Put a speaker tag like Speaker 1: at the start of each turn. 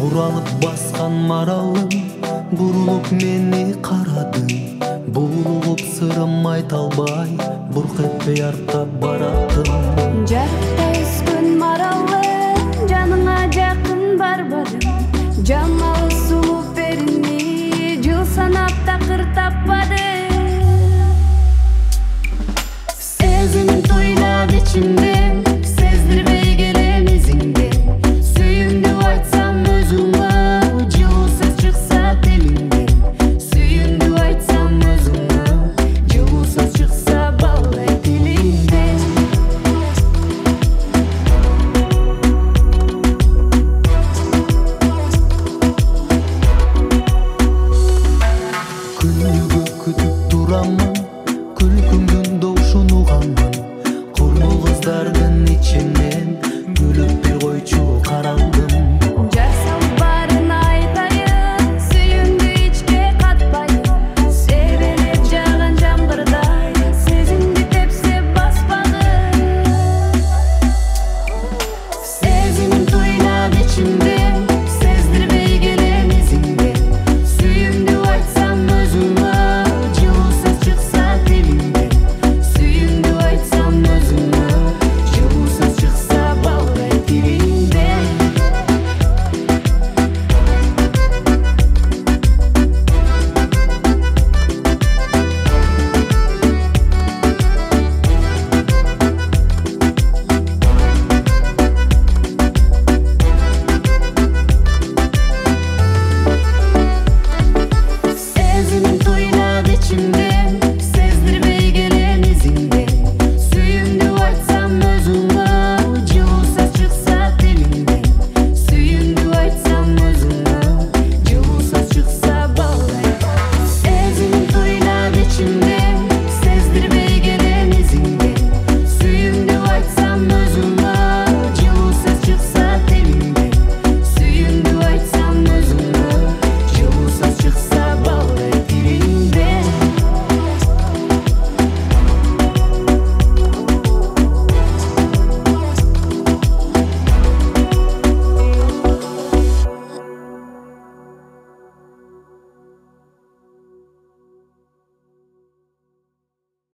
Speaker 1: Буралып басқан маралым, бурулуп мени карадың. Булугуп сырым айта албай, бурк этпей артап бараттым.
Speaker 2: Жарыкта өскөн маралым, жаныңа жакын барбадым. Жамалы сулуу перини, жыл санап такыр таппадым. Сезимин тойлап ичимде, сездирбей келем изиңде. Сүйүмдү айтсам өзүңө, жылуу сөз чыкса тилиңден. Сүйүмдү айтсам өзүңө, жылуу сөз чыкса балдай тилиңден.
Speaker 1: Күнүгө күтүп турамын,